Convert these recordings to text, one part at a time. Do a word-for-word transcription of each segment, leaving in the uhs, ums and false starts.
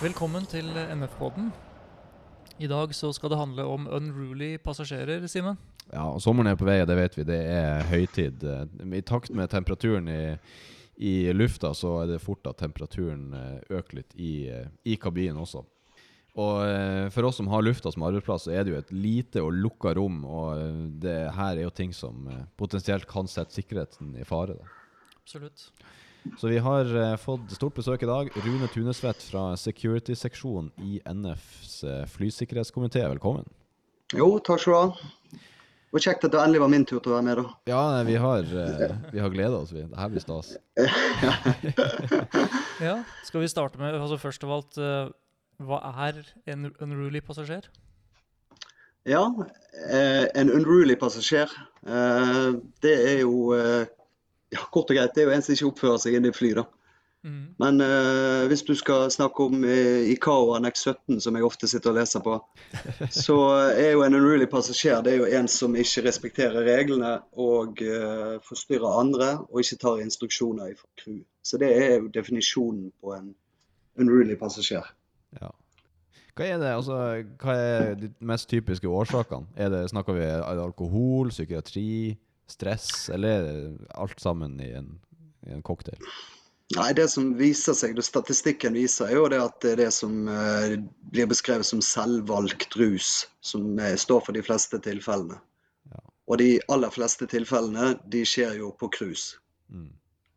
Velkommen til N F-podden. I dag så skal det handle om unruly passasjerer, Simen. Ja, og sommeren er på vei, det vet vi, det er høytid. I takt med temperaturen i, i lufta så er det fort at temperaturen øker litt i, i kabinen også. Og for oss som har lufta som arbeidsplass, så er det jo et lite og lukket rom, og det her er jo ting som potensielt kan sette sikkerheten i fare. Da. Absolutt. Så vi har uh, fått stort besøk i dag. Rune Tunesvedt fra Security-seksjonen i N F's uh, flysikkerhetskomité. Velkommen. Jo, takk skal du ha. Og kjekt at det endelig var min tur til å være med da. Ja, vi har, uh, vi har gledet oss. Vi. Det her blir stas. Ja, skal vi starte med, altså først av alt, uh, hva er en unruly passasjer? Ja, eh, en unruly passasjer, eh, det er jo... Eh, Ja, kort og greit, det er jo en som ikke oppfører seg inn i fly da. Mm. Men uh, hvis du skal snakke om uh, I C A O Annex sytten, som jeg ofte sitter og leser på, så er jo en unruly passasjer, det er jo en som ikke respekterer reglene og uh, forstyrrer andre, og ikke tar instruksjoner fra crew. Så det er jo definisjonen på en unruly passasjer. Ja. Hva er det, altså, hva er de mest typiske årsakene? Er det, snakker vi alkohol, psykiatri, stress, eller alt sammen i en, i en cocktail? Nei, det som viser seg, det statistikken viser, er jo det at det er det som uh, blir beskrevet som selvvalgt rus, som uh, står for de fleste tilfellene. Ja. Og de aller fleste tilfellene, de skjer jo på cruise. Mm.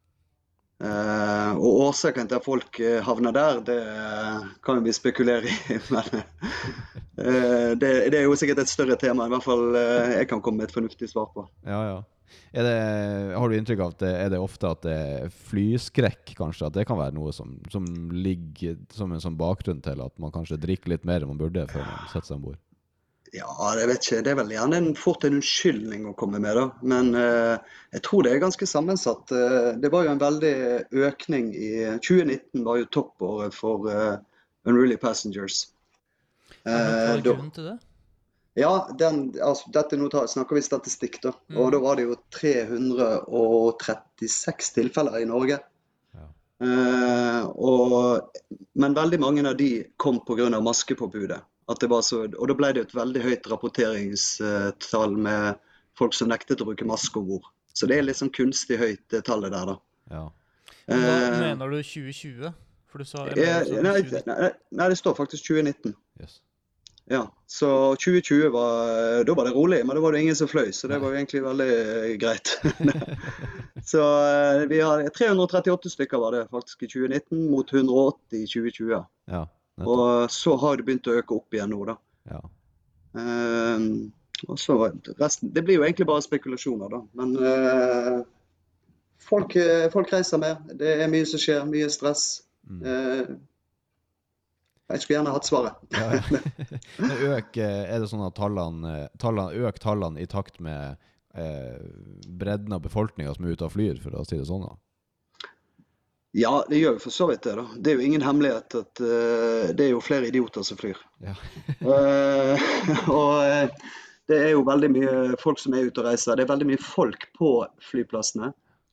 Uh, og årsaken til at folk uh, havner der, det uh, kan vi spekulere i, men uh, det, det er jo sikkert et større tema, i hvert fall uh, jeg kan komme med et fornuftig svar på. Ja, ja. Er det, har du inntrykk av at det, er det ofte at det er flyskrekk, kanskje, at det kan være noe som, som ligger som en sånn bakgrunn til at man kanskje drikker litt mer enn man burde før man setter seg ombord? Ja, jeg vet ikke. Det er vel gjerne en, fort en unnskyldning å komme med da. Men uh, jeg tror det er ganske sammensatt. Uh, det var jo en veldig økning i tjue nitten var jo toppåret for uh, unruly passengers. Uh, ja, men hva er grunnen til det? Ja, den, altså, dette nå tar, snakker vi statistikk da. Mm. Og da var det jo tre hundre og trettiseks tilfeller i Norge. Ja. Uh, og, men veldig mange av de kom på grunn av maskepåbudet. At det var så, og da ble det et veldig høyt rapporteringstall med folk som nektet å bruke maske ombord. Så det er litt sånn kunstig høyt det tallet der da. Ja. Men da uh, mener du tjue tjue? For du sa... Eh, nei, nei, nei, det står faktisk tjue nitten. Yes. Ja, så tjue tjue var, da var det rolig, men da var det ingen som fløy, så det var jo egentlig veldig greit. Så uh, vi har tre hundre og trettiåtte stykker var det faktisk i tjue nitten, mot hundre og åtti i tjue tjue. Ja. Og så har det begynt å øke opp igjen nå da. Ja. Um, og så resten, det blir jo egentlig bare spekulasjoner da. Men uh, folk, folk reiser mer, det er mye som skjer, mye stress. Mm. Uh, jeg skulle gjerne hatt svaret. Ja, ja. Øk, er det sånn at tallene, tallene, øker tallene i takt med uh, bredden av befolkningen som er ute og flyr, for å si det sånn da? Ja, det gjør jo for så vidt det da. Det er jo ingen hemmelighet at uh, det er jo flere idioter som flyr. Ja. uh, og uh, det er jo veldig mye folk som er ute og reiser. Det er veldig mye folk på flyplassene.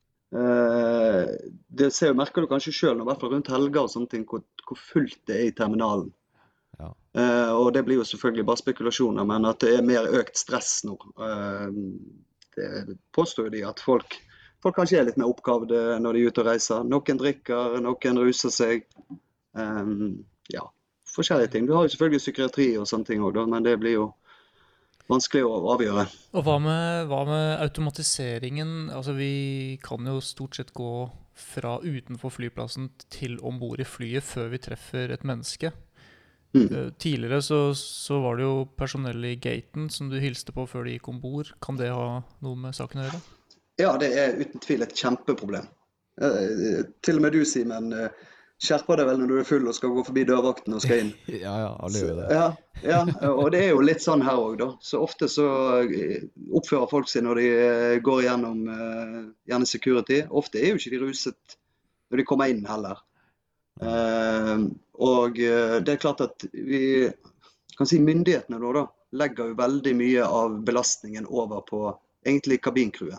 Uh, det ser jo, merker du kanskje selv, i hvert fall rundt helger og sånne ting, hvor, hvor fullt det er i terminalen. Ja. Uh, og det blir jo selvfølgelig bare spekulasjoner, men at det er mer økt stress nå. Uh, det påstår de at folk... Folk kanskje er litt mer oppgavd når de er ute og reiser. Noen drikker, noen ruser seg. Um, ja, forskjellige ting. Du har jo selvfølgelig psykiatri og sånne ting også, men det blir jo vanskelig å avgjøre. Og hva med, hva med automatiseringen? Altså, vi kan jo stort sett gå fra utenfor flyplassen til ombord i flyet før vi treffer et menneske. Mm. Tidligere så, så var det jo personell i gaten som du hilste på før de gikk ombord. Kan det ha noe med saken å gjøre? Ja, det er uten tvil et kjempeproblem. Eh, til og med du, Simen, skjerper deg vel når du er full og skal gå forbi dørvakten og skal inn. Ja, ja, alle gjør det. Ja, ja, og det er jo litt sånn her også da. Så ofte så oppfører folk seg når de går gjennom uh, gjerne security. Ofte er jo ikke de ruset når de kommer inn heller. Uh, og uh, det er klart at vi kan si myndighetene da, da legger jo veldig mye av belastningen over på egentlig kabinkruen.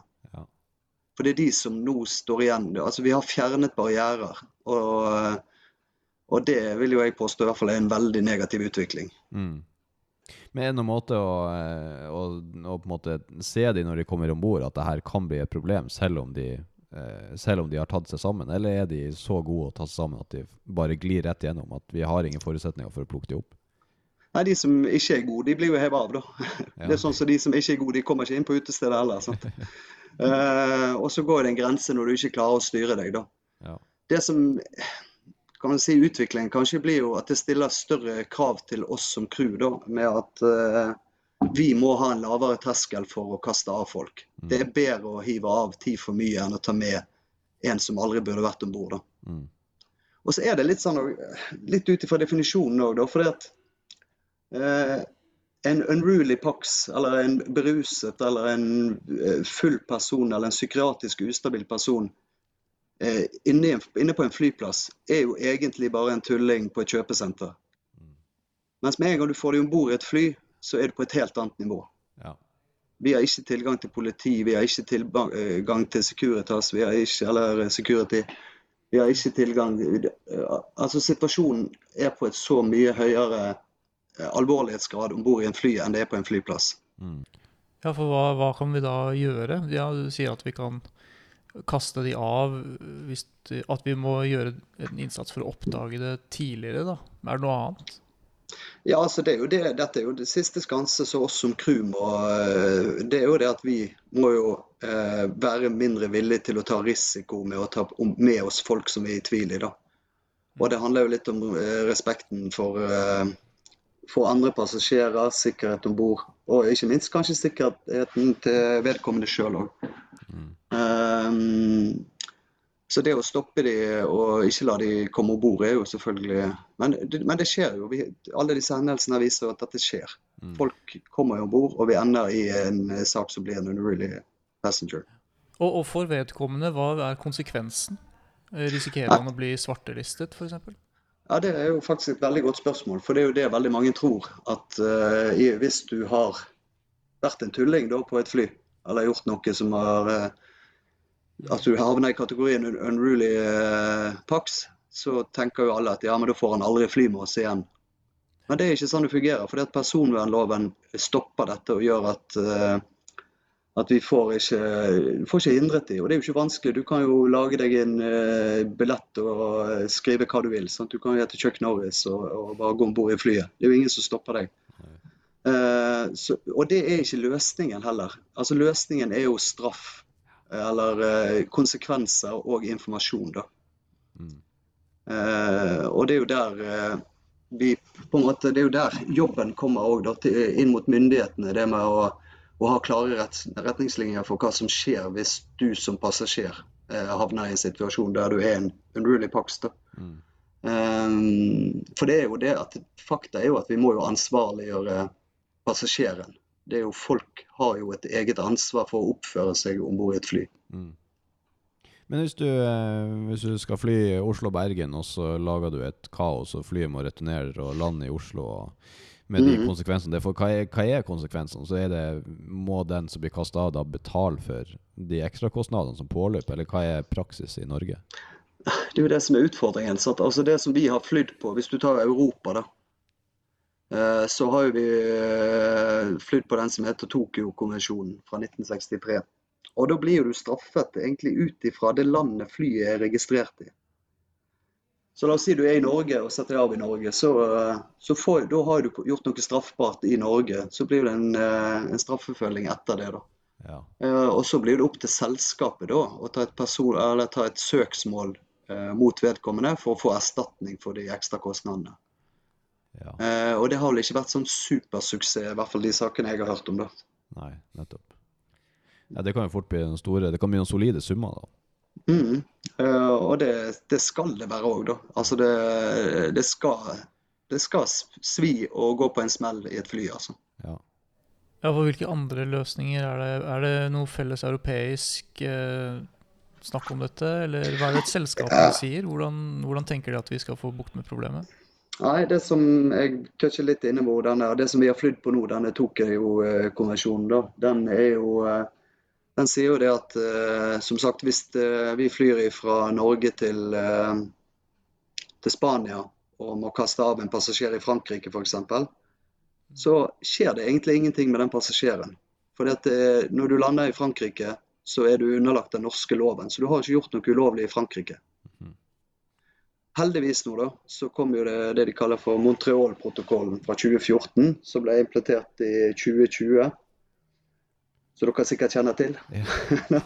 For det er de som nå står igjen. Altså, vi har fjernet barrierer, og Og det vil jo jeg påstå i hvert fall er en veldig negativ utvikling. Mm. Men er det noen måte å, å, å på en måte se de når de kommer ombord, at det her kan bli et problem, selv om de, selv om de har tatt seg sammen? Eller er de så gode å ta seg sammen at de bare glir rett igjennom, at vi har ingen forutsetninger for å plukke de opp? Nei, de som ikke er gode, de blir jo hevet av da. Ja. Det er sånn som de som ikke er gode, de kommer ikke inn på utestedet heller. Sant? uh, og så går det en grense når du ikke klarer å styre deg da. Ja. Det som, kan man si, utviklingen kanskje blir jo at det stiller større krav til oss som crew da, med at uh, vi må ha en lavere terskel for å kaste av folk. Mm. Det er bedre å hive av tid for mye enn å ta med en som aldri burde vært ombord da. Mm. Og så er det litt sånn, litt ut ifra definisjonen også da, for det at Uh, en unruly pax, eller en beruset, eller en uh, full person, eller en psykiatrisk ustabil person uh, inne, inne på en flyplass, er jo egentlig bare en tulling på et kjøpesenter. Mm. Mens med en gang du får deg ombord i et fly, så er du på et helt annet nivå. Ja. Vi har ikke tilgang til politi, vi har ikke tilgang til Securitas, vi har ikke, eller security, vi har ikke tilgang, uh, altså situasjonen er på et så mye høyere alvorlighetsgrad ombord i en fly enn det er på en flyplass. Mm. Ja, for hva, hva kan vi da gjøre? Ja, du sier at vi kan kaste de av, hvis de, at vi må gjøre en innsats for å oppdage det tidligere da. Er det noe annet? Ja, altså det er jo det, dette er jo det siste skanse så oss som crew må, det er jo det at vi må jo eh, være mindre villige til å ta risiko med å ta med oss folk som er i tvil i da. Og det handler jo litt om eh, respekten for eh, for andre passasjerer, sikkerhet ombord, og ikke minst kanskje sikkerheten til vedkommende selv også. Mm. Um, så det å stoppe de og ikke la de komme ombord er jo selvfølgelig, men det, men det skjer jo, vi, alle disse hendelsene viser at dette skjer. Mm. Folk kommer jo ombord, og vi ender i en sak som blir en unruly passenger. Og, og for vedkommende, hva er konsekvensen? Risikerer han å bli svartelistet, for eksempel? Ja, det er jo faktisk et veldig godt spørsmål, for det er jo det veldig mange tror, at uh, hvis du har vært en tulling da, på et fly, eller gjort noe som har, uh, at du havner i kategorien unruly uh, pax, så tenker jo alle at ja, men da får han aldri fly med oss igjen. Men det er ikke sånn det fungerer, for det at personvernloven stopper dette og gjør at uh, at vi får ikke, får ikke hindret det, og det er jo ikke vanskelig. Du kan jo lage deg en uh, billett og skrive hva du vil, sånn at du kan jo hete Chuck Norris og, og bare gå ombord i flyet. Det er jo ingen som stopper deg. Uh, så, og det er ikke løsningen heller. Altså løsningen er jo straff, eller uh, konsekvenser og informasjon da. Mm. Uh, og det er jo der uh, vi, på en måte, det er jo der jobben kommer også da, til, inn mot myndighetene, det med å og ha klare rett, retningslinjer for hva som skjer hvis du som passasjer eh, havner i en situasjon der du er en unruly pax. Mm. Um, for det er jo det at fakta er jo at vi må jo ansvarliggjøre passasjeren. Det er jo folk har jo et eget ansvar for å oppføre seg ombord i et fly. Mm. Men hvis du, hvis du skal fly Oslo-Bergen, og så lager du et kaos, og flyet må returnere og lande i Oslo, og med de konsekvensene det får. Hva er, hva er konsekvensene? Så er det, må den som blir kastet av da betale for de ekstra kostnadene som påløp, eller hva er praksis i Norge? Det er jo det som er utfordringen. Så at, altså det som vi har flydd på, hvis du tar Europa da, så har vi flydd på den som heter Tokyo-konvensjonen fra nitten sekstitre. Og da blir du straffet egentlig ut ifra det landet flyet er registrert i. Så la oss si du er i Norge og setter deg av i Norge, så, så får, da har du gjort noe straffbart i Norge, så blir det en, en straffeføling etter det da. Ja. Og så blir det opp til selskapet da, å ta et, person, eller ta et søksmål eh, mot vedkommende for å få erstatning for de ekstra kostnadene. Ja. Eh, og det har vel ikke vært sånn supersuksess, i hvert fall de sakene jeg har hørt om da. Nei, nettopp. Ja, det kan jo fort bli noen store, det kan bli noen solide summer da. Mm. Uh, og det, det skal det være også da. Altså det, det, skal, det skal svi å gå på en smell i et fly, altså. Ja. Ja, for hvilke andre løsninger er det? Er det noe felles europeisk eh, snakk om dette? Eller hva er det et selskap ja. sier? Hvordan, hvordan tenker de at vi skal få bukt med problemet? Nei, det som jeg toucher litt inne på, denne, det som vi har flydd på nå, denne Tokyo-konvensjonen da, den er jo... Den sier jo det at, uh, som sagt, hvis uh, vi flyr fra Norge til, uh, til Spania, og må kaste av en passasjer i Frankrike for eksempel, så skjer det egentlig ingenting med den passasjeren. For når du lander i Frankrike, så er du underlagt den norske loven, så du har ikke gjort noe ulovlig i Frankrike. Heldigvis nå da, så kom jo det, det de kaller for Montreal-protokollen fra tjue fjorten, som ble implementert i tjue tjue. Så dere sikkert kjenner til. Ja.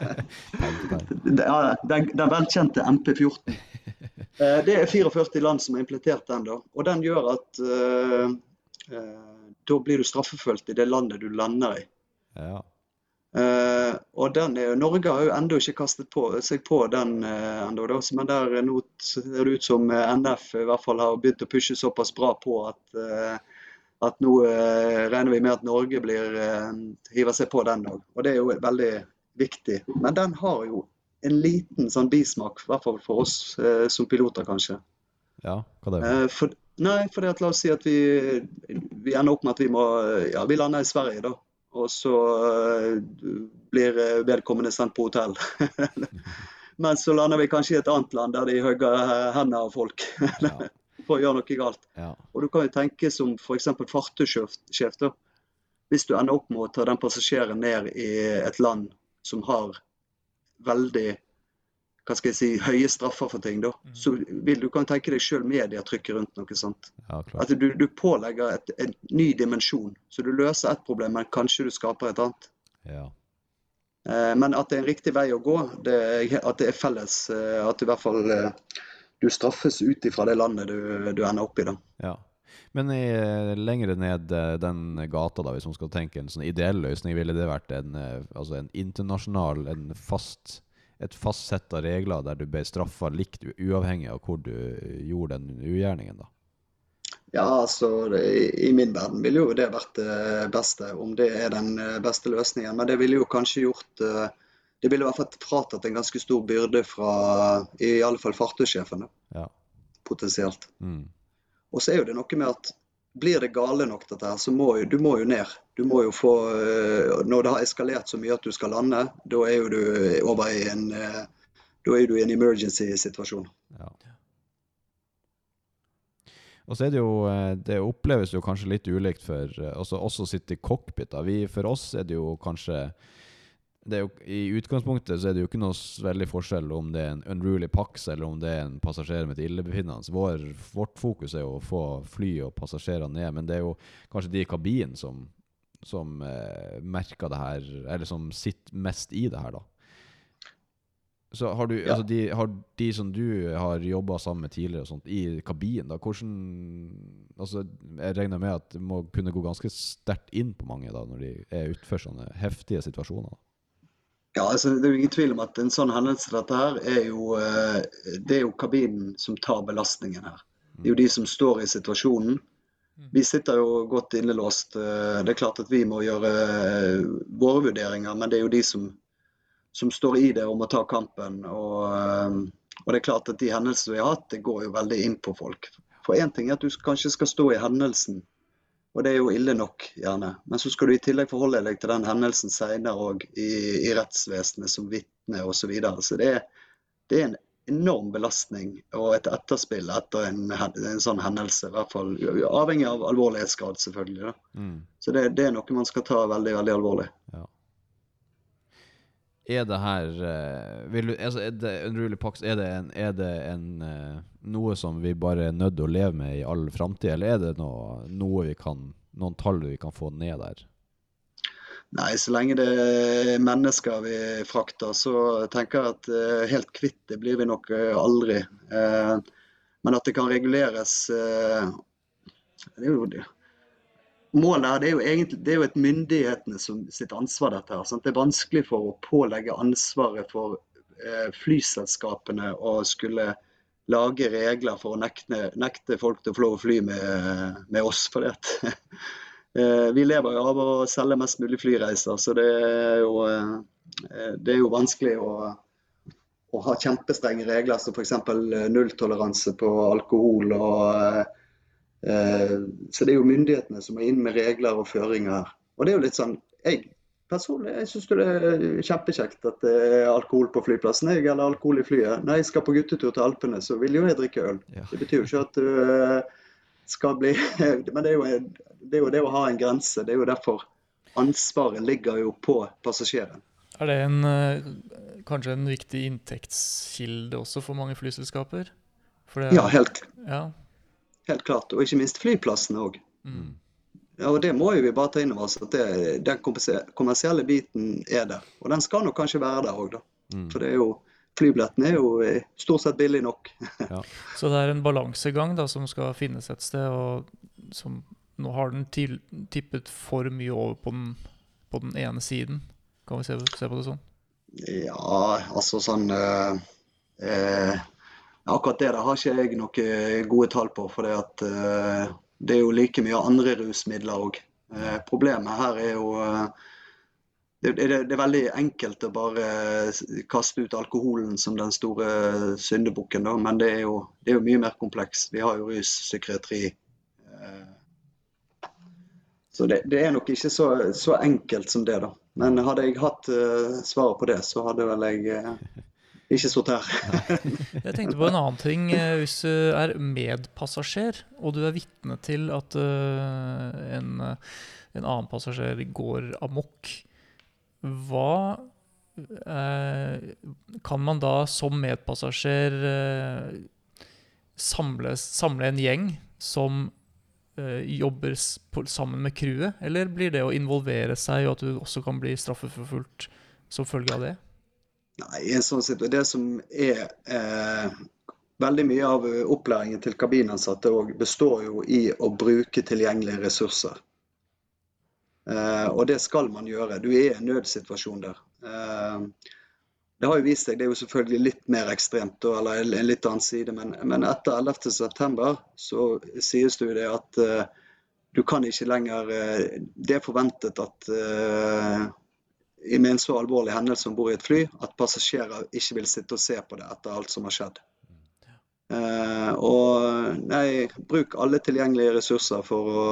Ja, den, den velkjente M P fjorten. Det er førtifire land som har implementert den da, og den gjør at uh, uh, da blir du straffefølt i det landet du lander i. Ja. Uh, og den er, Norge har jo enda ikke kastet på, seg på den uh, enda da, men der nå ser det ut som N F i hvert fall har begynt å pushe såpass bra på at, uh, at nå uh, regner vi med at Norge blir, uh, hiver seg på den da. Og det er jo veldig viktig. Men den har jo en liten sånn bismak, i hvert fall for oss uh, som piloter kanskje. Ja, hva det er? Uh, for, nei, for det at la oss si at vi, vi ender opp med at vi må, ja, vi lander i Sverige da. Og så uh, blir vedkommende sendt på hotell. Men så lander vi kanskje i et annet land der de høgger hendene av folk ja. For å gjøre noe galt. Ja. Og du kan jo tenke som for eksempel fartøysjef da. Hvis du ender opp med å ta den passasjeren ned i et land som har veldig, hva skal jeg si, høye straffer for ting da, mm. så vil du kan tenke deg selv media trykker rundt noe sånt. Ja, at du, du pålegger et, en ny dimensjon, så du løser et problem, men kanskje du skaper et annet. Ja. Eh, men at det er en riktig vei å gå, det er, at det er felles, eh, at du i hvert fall eh, du straffes ut ifra det landet du, du ender opp i da. Ja. Men i, lengre ned den gata da, hvis man skal tenke en sånn ideell løsning, ville det vært en, altså en internasjonal, en fast et fast sett av regler der du ble straffet likt uavhengig av hvor du gjorde den ugjerningen da? Ja, altså det, i min verden ville jo det vært det beste, om det er den beste løsningen. Men det ville jo kanskje gjort, det ville i hvert fall fratatt en ganske stor byrde fra, i alle fall fartøysjefen da, ja. Potensielt. Mm. Og så er jo det noe med at blir det gale nok dette her, så må jo, du må jo ned. Du må jo få, når det har eskalert så mye at du skal lande, da er jo du over i en, da er du i en emergency-situasjon. Ja. Og så er det jo, det oppleves jo kanskje litt ulikt for, altså også sitte i cockpit da. Vi, for oss er det jo kanskje, det er jo, i utgangspunktet så er det jo ikke noe veldig forskjell om det er en unruly pax eller om det er en passasjer med et illebefinnende. Vår, vårt fokus er jo å få fly og passasjerer ned, men det er jo kanskje de i kabinen som, som eh, merker det her, eller som sitter mest i det her da. Så har du, ja. altså de, har de som du har jobbet sammen med tidligere og sånt, i kabinen da, hvordan, altså jeg regner med at det må kunne gå ganske sterkt inn på mange da, når de er utfor sånne heftige situasjoner. Ja, altså, det er jo ingen tvil om at en sånn hendelse dette her er jo, det er jo kabinen som tar belastningen her. Det er jo de som står i situasjonen. Vi sitter jo godt innelåst. Det er klart at vi må gjøre våre vurderinger, men det er jo de som, som står i det og må ta kampen. Og, og det er klart at de hendelser vi har hatt, det går jo veldig inn på folk. For en ting er at du kanskje skal stå i hendelsen, og det er jo ille nok, gjerne. Men så skal du i tillegg forholde deg til den hendelsen senere og i, i rettsvesenet som vittne og så videre. Så det er, det er en enorm belastning og et etterspill etter en, en sånn hendelse, i hvert fall avhengig av alvorlighetsgrad selvfølgelig. Da. Mm. Så det, det er noe man skal ta veldig, veldig alvorlig. Ja. Er det her, vil du, altså er det unruly pax, er det, en, er det en, noe som vi bare er nødt til å leve med i all fremtid, eller er det noe, noe vi kan, noen tall vi kan få ned der? Nei, så lenge det er mennesker vi frakter, så tenker jeg at helt kvitt det blir vi nok aldri. Men at det kan reguleres, det er jo det. Målet her, det er jo egentlig det er jo et myndighetene som sitt ansvar dette her. Sant? Det er vanskelig for å pålegge ansvaret for eh, flyselskapene og skulle lage regler for å nekte, nekte folk til å få lov å fly med, med oss. For det. eh, vi lever jo av å selge mest mulig flyreiser, så det er jo, eh, det er jo vanskelig å, å ha kjempestrenge regler, som for eksempel nulltoleranse på alkohol og eh, Så det er jo myndighetene som er inn med regler og føringer. Og det er jo litt sånn, jeg, Personlig, jeg synes det er kjempekjekt at det er alkohol på flyplassen, jeg, eller alkohol i flyet. Når jeg skal på guttetur til Alpene, så vil jo jeg drikke øl. Ja. Det betyr jo ikke at du eh, skal bli, men det er, jo, det er jo det å ha en grense, det er jo derfor ansvaret ligger jo på passasjeren. Er det en, eh, kanskje en viktig inntektskilde også for mange flyselskaper? For det, Ja, helt, ja. helt klart, og ikke minst flyplassene også. Mm. Ja, og det må jo vi bare ta inn over oss, at det, den kommersie- kommersielle biten er der. Og den skal nok kanskje være der også da. Mm. For det er jo, flybilletten er jo eh, stort sett billig nok. Ja. Så det er en balansegang da, som skal finnes et sted, og som, nå har den til, tippet for mye over på den, på den ene siden. Kan vi se, se på det sånn? Ja, altså sånn eh, eh, akkurat det der har ikke jeg noen gode tall på, for det at eh, det er jo like mye andre rusmidler også. Eh, problemet her er jo eh, det, det, det er veldig enkelt å bare kaste ut alkoholen som den store syndebukken da, men det er jo, det er jo mye mer kompleks. Vi har jo rus, psykiatri. Eh, så det, det er nok ikke så, så enkelt som det da. Men hadde jeg hatt uh, svaret på det, så hadde vel jeg uh, ikke stått her. Jeg tenkte på en annen ting. Hvis du er medpassasjer, og du er vitne til at uh, en, en annen passasjer går amok, hva uh, kan man da som medpassasjer uh, samle, samle en gjeng som jobber sammen med crewet, eller blir det å involvere seg og at du også kan bli straffeforfulgt som følge av det? Nei, i en sånn situasjon, det som er eh, veldig mye av opplæringen til kabinansatte og består jo i å bruke tilgjengelige ressurser. Eh, og det skal man gjøre. Du er i en nødsituasjon der. Eh, Det har jo vist seg, det er jo selvfølgelig litt mer ekstremt, eller en litt annen side, men, men etter ellevte september så sies det jo det at uh, du kan ikke lenger, uh, det er forventet at uh, med en så alvorlig hendelse ombord i et fly, at passasjerer ikke vil sitte og se på det etter alt som har skjedd. Uh, og nei, bruk alle tilgjengelige ressurser for å,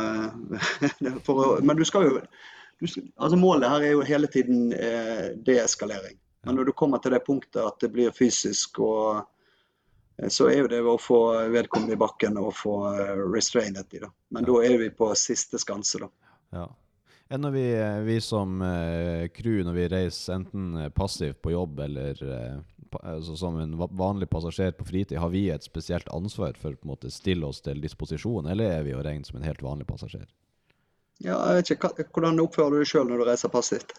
for å men du skal jo, du skal, altså målet her er jo hele tiden uh, deeskalering. Men når du kommer til det punktet at det blir fysisk, og, så er jo det å få vedkommende i bakken og få restrainet i det. Men ja. Da er vi på siste skanse da. Ja. Når vi, vi som crew, når vi reiser enten passivt på jobb eller altså som en vanlig passasjer på fritid, har vi et spesielt ansvar for på en måte stille oss til disposisjon, eller er vi å regne som en helt vanlig passasjer? Ja, jeg vet ikke, hvordan oppfører du deg selv når du reiser passivt?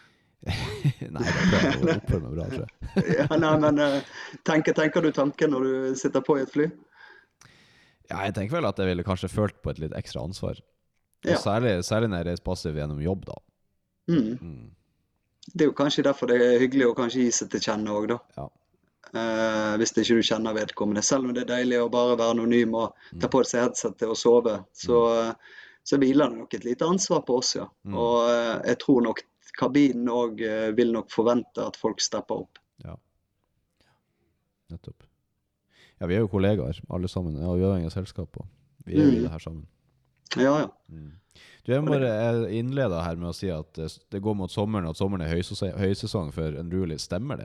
Nei, det prøver jeg å oppføre meg bra, tror jeg. Ja, nei, men tenker, tenker du tanken når du sitter på i et fly? Ja, jeg tenker vel at jeg ville kanskje følt på et litt ekstra ansvar. Og Ja. særlig, særlig når jeg reiser passiv gjennom jobb da. Mm. Mm. Det er jo kanskje derfor det er hyggelig å kanskje gi seg til kjenne også da. Ja. Eh, hvis ikke du kjenner vedkommende. Selv om det er deilig å bare være anonym og ta på seg headsetet og sove, så, så hviler det nok et lite ansvar på oss, ja. Mm. Og eh, jeg tror nok kabinen og eh, vil nok forvente at folk stepper opp. Ja. Nettopp. Ja, vi er jo kollegaer, alle sammen. Ja, uavhengig av selskap, og vi er jo i det her sammen. Ja, ja. Mm. Du, jeg må bare innlede her med å si at det går mot sommeren, og at sommeren er høysesong, høysesong for Unruly. Stemmer det?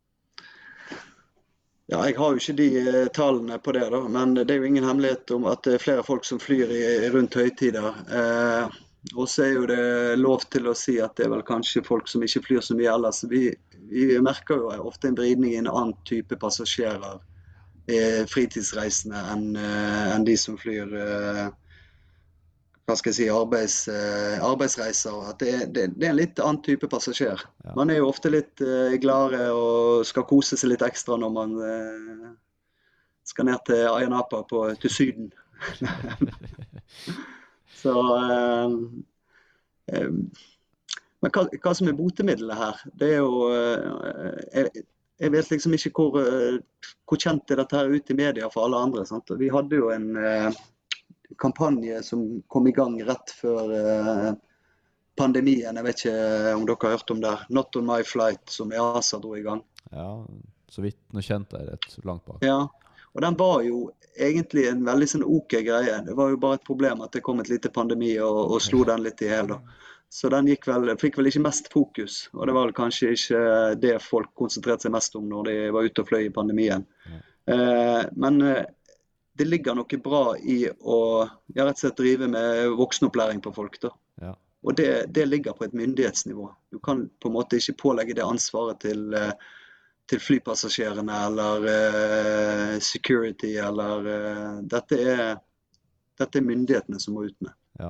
Ja, jeg har jo ikke de eh, tallene på det da, men det er jo ingen hemmelighet om at det er flere folk som flyr i, rundt høytider. Eh, og så er jo det lov til å si at det er vel kanskje folk som ikke flyr så mye ellers. Vi, vi merker jo ofte en vridning i en annen type passasjerer, eh, fritidsreisende, enn, eh, enn de som flyr eh, hva skal jeg si, arbeids, eh, arbeidsreiser. At det, det, det er en litt annen type passasjer. Ja. Man er jo ofte litt eh, gladere og skal kose seg litt ekstra når man eh, skal ned til Ayia Napa på, til syden. Så, eh, eh, men hva, hva som er botemiddelet her, det er jo, eh, jeg, jeg vet liksom ikke hvor, eh, hvor kjent er dette her ute i media for alle andre. Sant? Vi hadde jo en eh, kampanje som kom i gang rett før eh, pandemien. Jeg vet ikke om dere har hørt om det. Not on my flight, som EASA dro i gang. Ja, så vidt noe kjent er rett langt bak. Ja, og den var jo egentlig en veldig sånn ok greie. Det var jo bare et problem at det kom et lite pandemi og, og slo den litt i hel da. Så den gikk vel, fikk vel ikke mest fokus, og det var vel kanskje ikke det folk konsentrerte seg mest om når de var ute og fløy i pandemien. Ja. Eh, men det ligger noe bra i å ja, rett og slett drive med voksenopplæring på folk da. Ja. Og det, det ligger på et myndighetsnivå. Du kan på en måte ikke pålegge det ansvaret til til flypassasjerene eller uh, security eller uh, dette, er, dette er myndighetene som må ut med. Ja.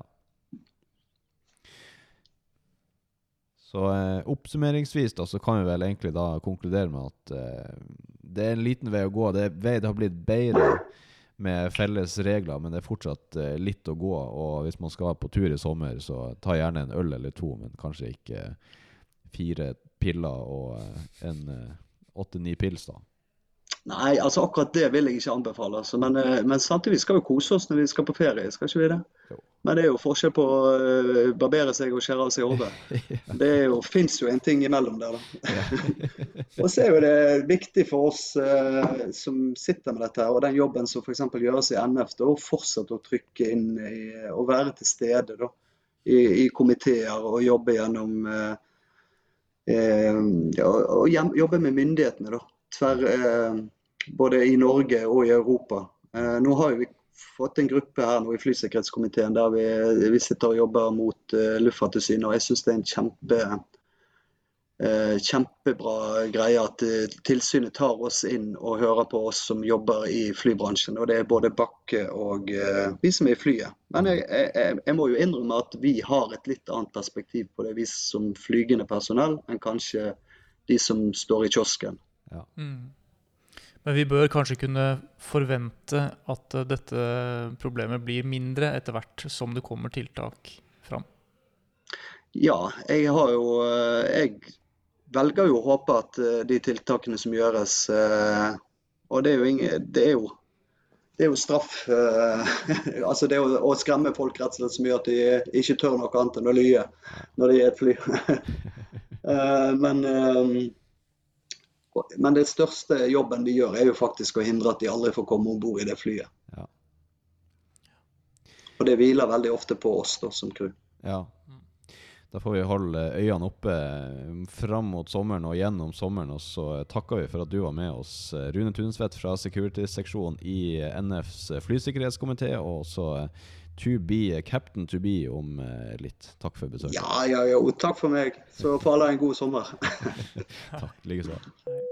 Så uh, oppsummeringsvis da, så kan vi vel egentlig da konkludere med at uh, det er en liten vei å gå. Det, vei, det har blitt bedre med felles regler, men det er fortsatt uh, litt å gå, og hvis man skal på tur i sommer, så ta gjerne en øl eller to, men kanskje ikke fire piller og uh, en... Uh, åtte-ni pils da? Nei, altså akkurat det vil jeg ikke anbefale. Altså, men, men samtidig skal vi kose oss når vi skal på ferie, skal ikke vi det? Jo. Men det er jo forskjell på å uh, barbere seg og skjære av seg hodet. Ja. Det er jo, finnes jo en ting imellom der da. Ja. Og så er jo det viktig for oss uh, som sitter med dette her, og den jobben som for eksempel gjøres i N F, da, å fortsette å trykke inn i, og være til stede da, i, i komiteer og jobbe gjennom uh, Eh, ja, og jobbe med myndighetene da, tver, eh, både i Norge og i Europa. Eh, nå har vi fått en gruppe her nå i flysikkerhetskomiteen der vi, vi sitter og jobber mot eh, Luftfartstilsynet, og jeg synes det er en kjempe, eh, kjempebra greie at eh, tilsynet tar oss inn og hører på oss som jobber i flybransjen, og det er både Bakke og eh, vi som er i flyet. Men jeg, jeg, jeg må jo innrømme at vi har et litt annet perspektiv på det, vi som flygende personell, enn kanskje de som står i kiosken. Ja. Mm. Men vi bør kanskje kunne forvente at dette problemet blir mindre etter hvert som det kommer tiltak fram. Ja, jeg har jo, jeg velger jo å håpe at de tiltakene som gjøres, og det er jo, ingen, det er jo, det er jo straff, altså det er jo å skremme folk rett og slett som gjør at de ikke tør noe annet enn å lyge når de er et fly. Men, men det største jobben de gjør er jo faktisk å hindre at de aldri får komme ombord i det flyet. Ja. Og det hviler veldig ofte på oss da, som crew. Ja. Da får vi holde øynene oppe fram mot sommeren og gjennom sommeren, og så takker vi for at du var med oss, Rune Tunsvedt fra Security-seksjonen i N Fs flysikkerhetskomité, og så to be, captain to be om litt. Takk for besøket. Ja, ja, ja, takk for meg. Så får alle en god sommer. Takk, like så.